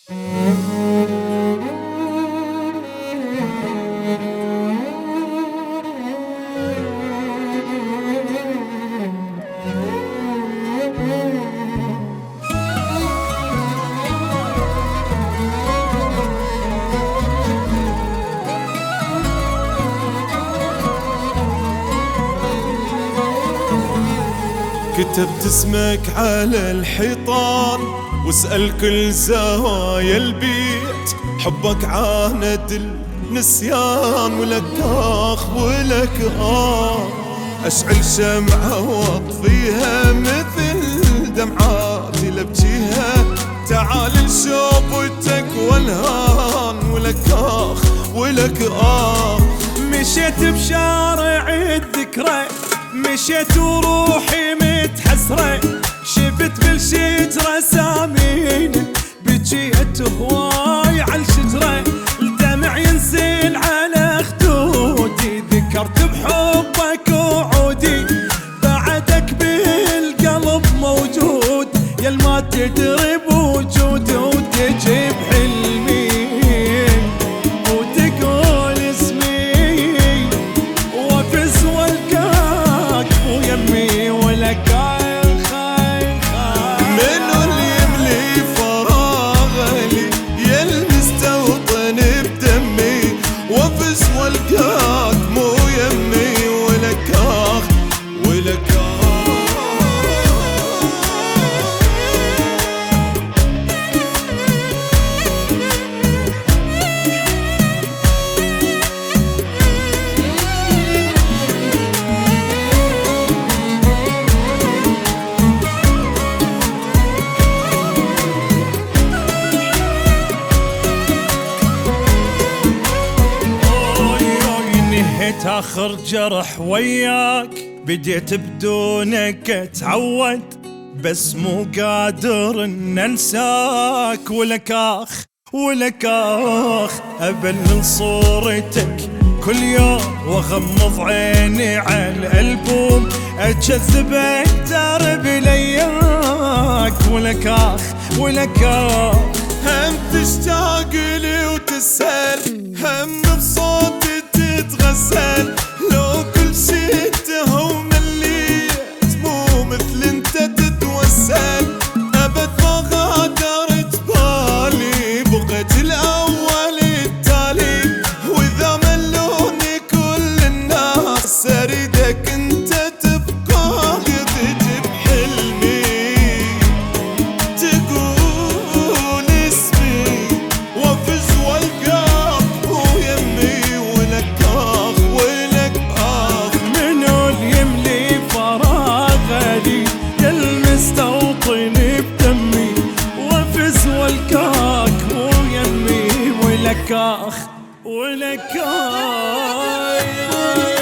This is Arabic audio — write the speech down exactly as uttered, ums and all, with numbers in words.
كتبت اسمك على الحيطان واسأل كل زوايا البيت، حبك عاند النسيان ولك آخ ولك آه. أشعل شمعة واطفيها مثل دمعاتي لبجيها، تعال لشوفتك والهان ولك آخ ولك آه. مشيت بشارع الذكرى، مشيت وروحي متحسرة، شفت بالشيت رسامين بجيت هواي عالشجرة، الدمع ينزل على خدودي، ذكرت بحبك وعودي، بعدك بالقلب موجود، يالما تدري بوجودي وتجي بحلمي وتقول اسمي وافز والقاك ويمي ولك الخير. منو اللي يملي فراغي يالمستوطن بدمي، وافز والقاك مو يمي ولك آخ ولك آخ. نهيت آخر جرح وياك، بديت بدونك اتعود، بس مو قادر ان انساك ولك آخ ولك آخ. ابلل صورتك كل يوم واغمض عيني على الألبوم، اجذبك درب لياك ولك آخ ولك آخ. هم تشتاق لي وتسأل، هم بصوتي تتغزل، لو كل شي انتهى ومليت مو مثل انت تتوسل، ابد ما غادرت بالي بقيت الاول التالي، واذا ملوني كل الناس اريدك انت تبقى قضيت بحلمي، تقول اسمي وافز والقاك ويمي ولك آخ ولك آخ. منو اللي يملي فراغي يالمستوطن بدمي، وافز والقاك ويمي ولك آخ ولك آخ.